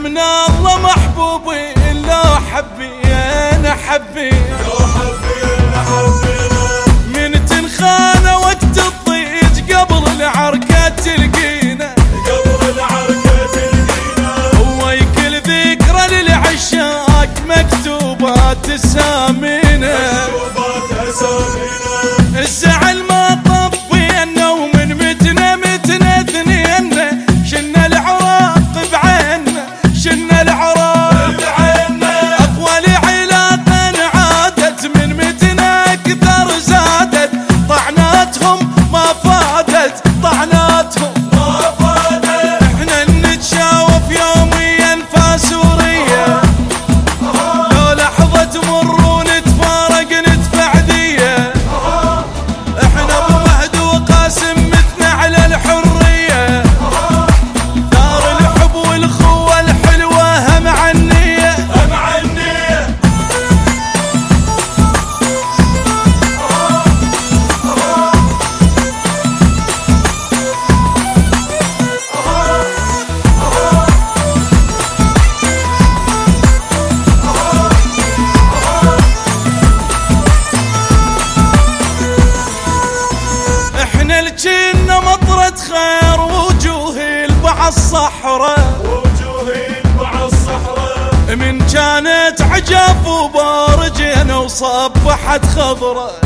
من الله محبوبي لو حبينا حبينا من تنخانة وقت الضيج قبل العركة تلقينا هو يكل ذكرى للعشاق مكتوبات سامينا الزعل ما طفينا ومن متنا اثنين شلنا العراق بعيننا شلنا العراق بعيننا أطول علاقة عادت من متنا أكثر زادت طعناتهم ما فادت طعناتهم ما فادت احنا نتشاوف يوميا فاسورية لو لحظة تمر ونتفارق ندفع دية احنا بمهد وقاسم متنا على الحرية دار الحب والخوة الحلوة هم عنية هم عنية احنا الجنة مطرة خير وجوه البع الصحراء من كانت عجاف وبارجنا وصبحت خضرة